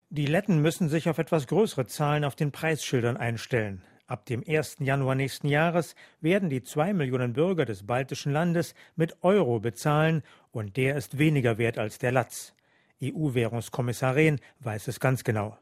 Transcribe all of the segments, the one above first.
Die Letten müssen sich auf etwas größere Zahlen auf den Preisschildern einstellen. Ab dem 1. Januar nächsten Jahres werden die 2 Millionen Bürger des baltischen Landes mit Euro bezahlen und der ist weniger wert als der Latz. EU-Währungskommissar Rehn weiß es ganz genau.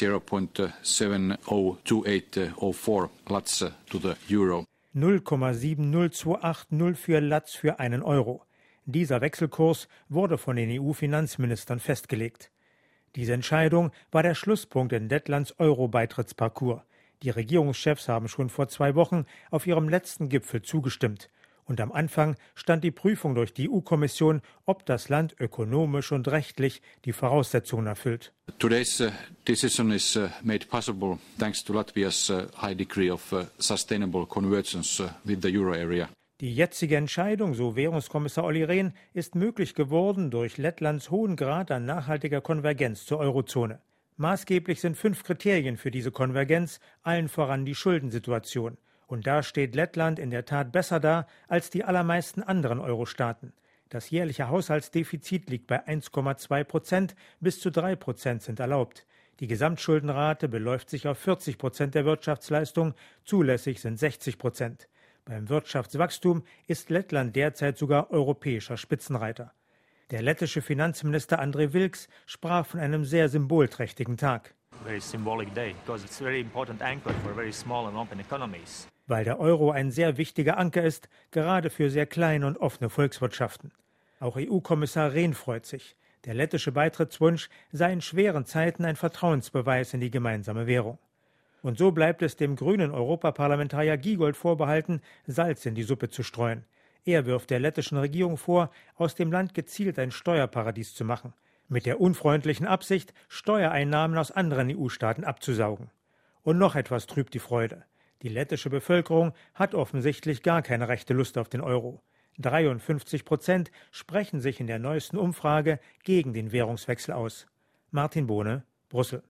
0.702804 Latz to the Euro. 0,70280 für Latz für einen Euro. Dieser Wechselkurs wurde von den EU-Finanzministern festgelegt. Diese Entscheidung war der Schlusspunkt in Lettlands Euro-Beitrittsparcours. Die Regierungschefs haben schon vor 2 Wochen auf ihrem letzten Gipfel zugestimmt. Und am Anfang stand die Prüfung durch die EU-Kommission, ob das Land ökonomisch und rechtlich die Voraussetzungen erfüllt. Today's decision is made possible thanks to Latvia's high degree of sustainable convergence with the euro area. Die jetzige Entscheidung, so Währungskommissar Olli Rehn, ist möglich geworden durch Lettlands hohen Grad an nachhaltiger Konvergenz zur Eurozone. Maßgeblich sind 5 Kriterien für diese Konvergenz, allen voran die Schuldensituation. Und da steht Lettland in der Tat besser da als die allermeisten anderen Euro-Staaten. Das jährliche Haushaltsdefizit liegt bei 1,2%, bis zu 3% sind erlaubt. Die Gesamtschuldenrate beläuft sich auf 40% der Wirtschaftsleistung, zulässig sind 60%. Beim Wirtschaftswachstum ist Lettland derzeit sogar europäischer Spitzenreiter. Der lettische Finanzminister Andrei Vilks sprach von einem sehr symbolträchtigen Tag. Weil der Euro ein sehr wichtiger Anker ist, gerade für sehr kleine und offene Volkswirtschaften. Auch EU-Kommissar Rehn freut sich. Der lettische Beitrittswunsch sei in schweren Zeiten ein Vertrauensbeweis in die gemeinsame Währung. Und so bleibt es dem grünen Europaparlamentarier Giegold vorbehalten, Salz in die Suppe zu streuen. Er wirft der lettischen Regierung vor, aus dem Land gezielt ein Steuerparadies zu machen, mit der unfreundlichen Absicht, Steuereinnahmen aus anderen EU-Staaten abzusaugen. Und noch etwas trübt die Freude. Die lettische Bevölkerung hat offensichtlich gar keine rechte Lust auf den Euro. 53% sprechen sich in der neuesten Umfrage gegen den Währungswechsel aus. Martin Bohne, Brüssel.